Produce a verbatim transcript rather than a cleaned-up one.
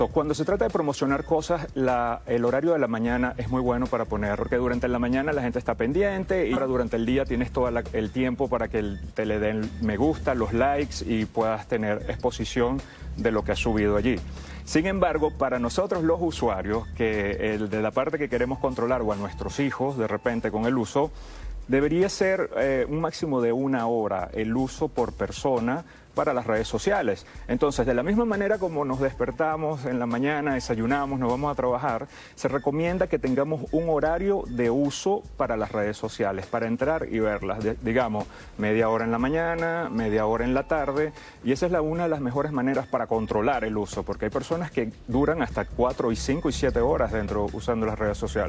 Cuando se trata de promocionar cosas, la, el horario de la mañana es muy bueno para poner, porque durante la mañana la gente está pendiente y ahora durante el día tienes todo la, el tiempo para que el, te le den me gusta, los likes y puedas tener exposición de lo que has subido allí. Sin embargo, para nosotros los usuarios, que el de la parte que queremos controlar o a nuestros hijos de repente con el uso, debería ser eh, un máximo de una hora el uso por persona para las redes sociales. Entonces, de la misma manera como nos despertamos en la mañana, desayunamos, nos vamos a trabajar, se recomienda que tengamos un horario de uso para las redes sociales, para entrar y verlas, de, digamos, media hora en la mañana, media hora en la tarde, y esa es la, una de las mejores maneras para controlar el uso, porque hay personas que duran hasta cuatro y cinco y siete horas dentro usando las redes sociales.